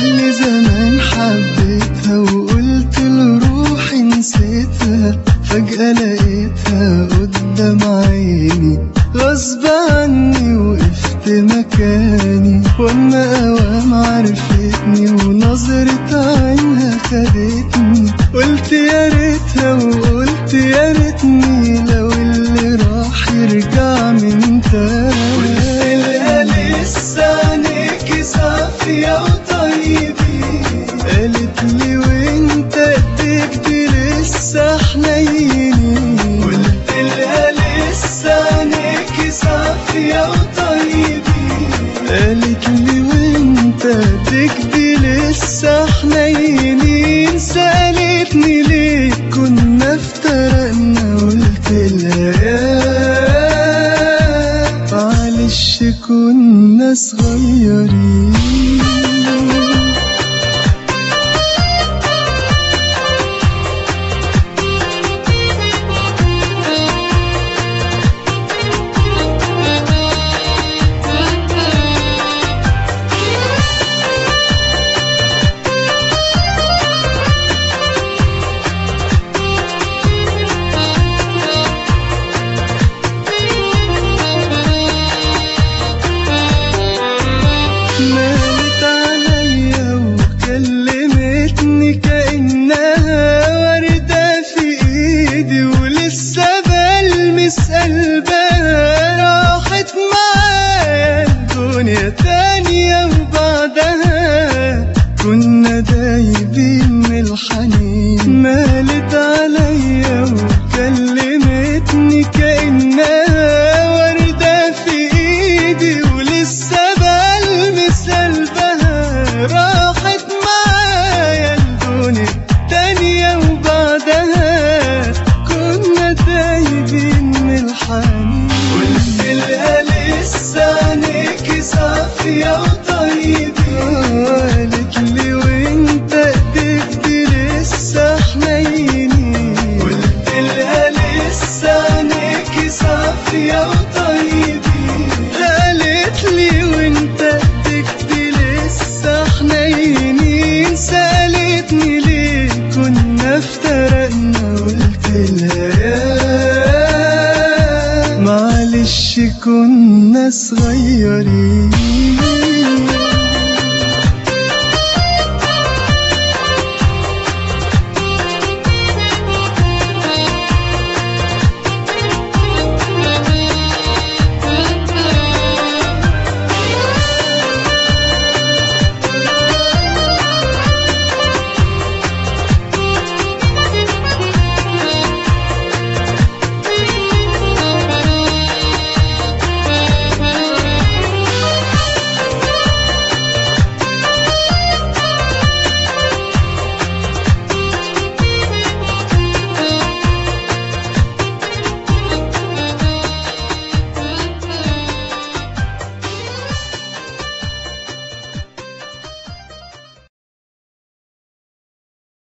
اللي زمان حبيتها وقلت لروحي نسيتها، فجأة لقيتها قدام عيني غصب عني، وقفت مكاني واما اوام عرفتني ونظرة عينها خدتني. قلت يا ريتها وقلت يا ريتني لو اللي راح يرجع من تاني. قلت لها لسه عينيكي صافية وطيبين، قالت لي وانت ايديك دي لسه حنينين. قلت لها لسه عينيكي صافية وطيبين، قالت لي وانت ايديك دي لسه حنينين. سألتني ليه